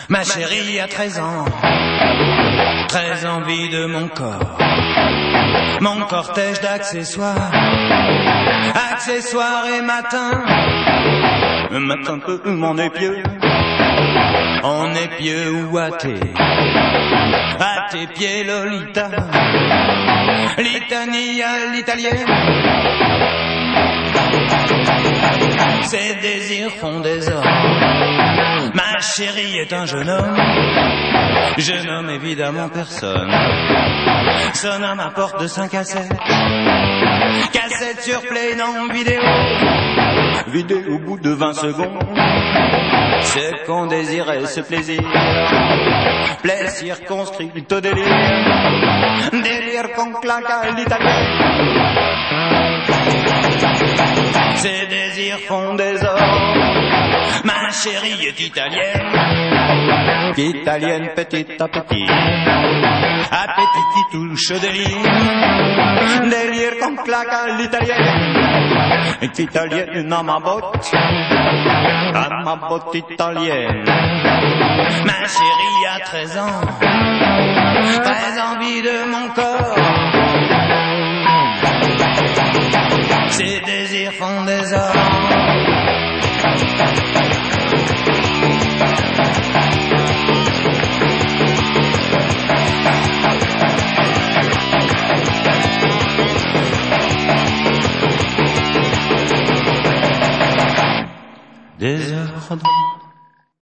Ma chérie a 13 ans, très envie de mon corps. Mon cortège d'accessoires, accessoires et matin. Matin peu mon épieu, on est pieux ou athée. À tes pieds Lolita, litanie à l'italienne. Ses désirs font des hommes. Ma chérie est un jeune homme. Je nomme évidemment personne. Sonne à ma porte de 5 à 7. Cassette sur play, non vidéo. Vidéo au bout de 20 secondes. Ce qu'on désirait, ce plaisir. Plaisir circonscrit au délire. Délire qu'on claque à l'italienne. Ces désirs font des hommes. Ma chérie est italienne. Italienne petit à petit. Appétit qui touche au délire. Délire qu'on claque à l'italienne. Est italienne à ma botte italienne. Ma chérie a 13 ans, très envie de mon corps. Ses désirs font des hommes. Désordre.